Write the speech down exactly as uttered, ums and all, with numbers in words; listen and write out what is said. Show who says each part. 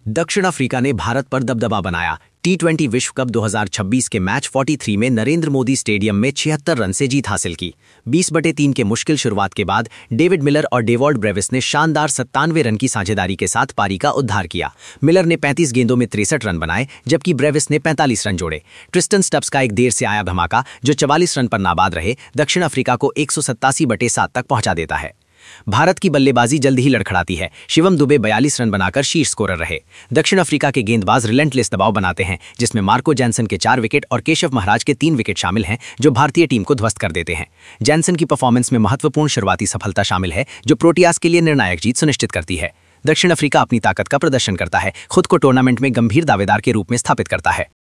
Speaker 1: दक्षिण अफ्रीका ने भारत पर दबदबा बनाया। टी ट्वेंटी विश्व कप दो हज़ार छब्बीस के मैच तैंतालीस में नरेंद्र मोदी स्टेडियम में छिहत्तर रन से जीत हासिल की। बीस बटे तीन के मुश्किल शुरुआत के बाद डेविड मिलर और डेवॉल्ड ब्रेविस ने शानदार सत्तानवे रन की साझेदारी के साथ पारी का उद्धार किया। मिलर ने पैंतीस गेंदों में तिरसठ रन बनाए, जबकि ब्रेविस ने पैंतालीस रन जोड़े। ट्रिस्टन स्टब्स का एक देर से आया धमाका, जो चवालीस रन पर नाबाद रहे, दक्षिण अफ्रीका को एक सौ सत्तासी बटे सात तक पहुंचा देता है। भारत की बल्लेबाजी जल्द ही लड़खड़ाती है। शिवम दुबे बयालीस रन बनाकर शीर्ष स्कोरर रहे। दक्षिण अफ्रीका के गेंदबाज रिलेंटलेस दबाव बनाते हैं, जिसमें मार्को जैनसन के चार विकेट और केशव महाराज के तीन विकेट शामिल हैं, जो भारतीय टीम को ध्वस्त कर देते हैं। जैनसन की परफॉर्मेंस में महत्वपूर्ण शुरुआती सफलता शामिल है, जो प्रोटियास के लिए निर्णायक जीत सुनिश्चित करती है। दक्षिण अफ्रीका अपनी ताकत का प्रदर्शन करता है, खुद को टूर्नामेंट में गंभीर दावेदार के रूप में स्थापित करता है।